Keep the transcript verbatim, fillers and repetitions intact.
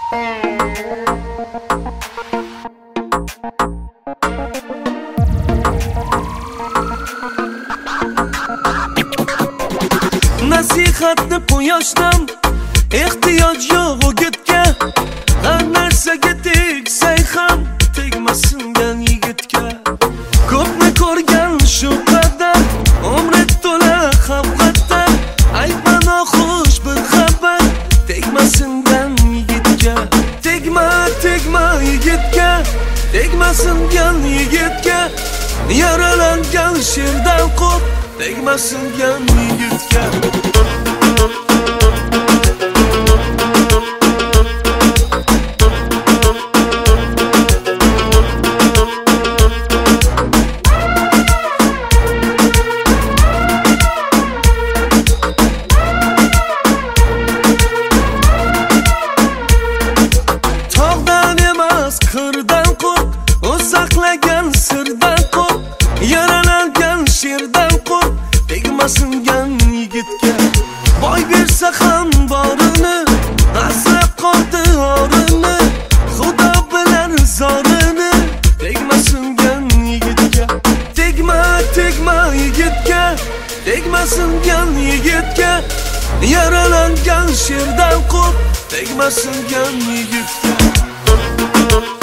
Nasihatni qo'yashdan ehtiyoj yo'q o'gitga. Har narsaga tegsang ham tegmasingan yigitga. Ko'pni ko'rgan shu qadar, umri to'la xavqatdan. Aytma noxush bir xabar, tegmasingan yigitga. Tegma, tegma yigitga, tegmasingan yigitga. Yaralangan sherdan qo'rq, tegmasingan yigitga. Tog'dan emas qirdan qo'rq, u saqlagan sirdan qo'rq. Yaralangan sherdan qo'rq, tegmasingan yigitga. Boy bersa ham borini, asrab qoldi orini. Xudo bilan zorini, tegmasingan yigitga. Tegma, tegma yigitga, tegmasingan yigitga. Yaralangan sherdan qo'rq, tegmasingan yigitga.